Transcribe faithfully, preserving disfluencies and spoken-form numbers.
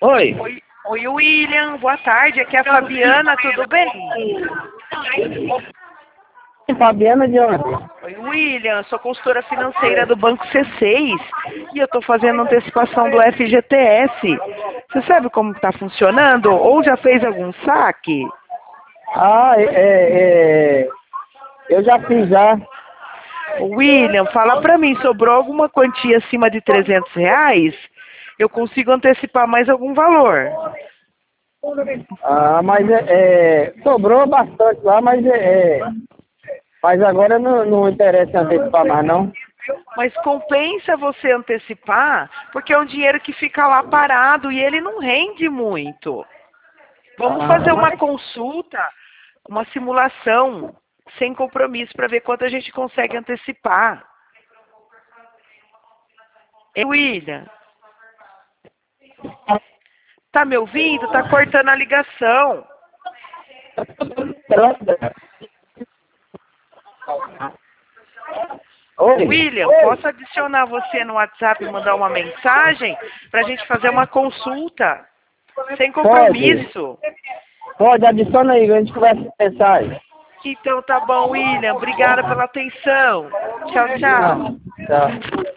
Oi. Oi, oi, William, boa tarde. Aqui é a Fabiana, tudo bem? Fabiana de onde? Oi, William, sou consultora financeira do Banco C seis e eu estou fazendo antecipação do F G T S. Você sabe como está funcionando? Ou já fez algum saque? Ah, é, é, é, eu já fiz já. William, fala para mim, sobrou alguma quantia acima de trezentos reais? Eu consigo antecipar mais algum valor. Ah, mas é, é, sobrou bastante lá, mas é, é, mas agora não, não interessa antecipar mais não. Mas compensa você antecipar, porque é um dinheiro que fica lá parado e ele não rende muito. Vamos fazer Ah, uma consulta, uma simulação, sem compromisso, para ver quanto a gente consegue antecipar. Ei, William, tá me ouvindo? Tá cortando a ligação. Oi. William, posso adicionar você no WhatsApp e mandar uma mensagem para a gente fazer uma consulta, sem Pode, compromisso? pode, adiciona aí, a gente conversa em mensagem. Então tá bom, William. Obrigada pela atenção. Tchau, Ah, tchau. tá.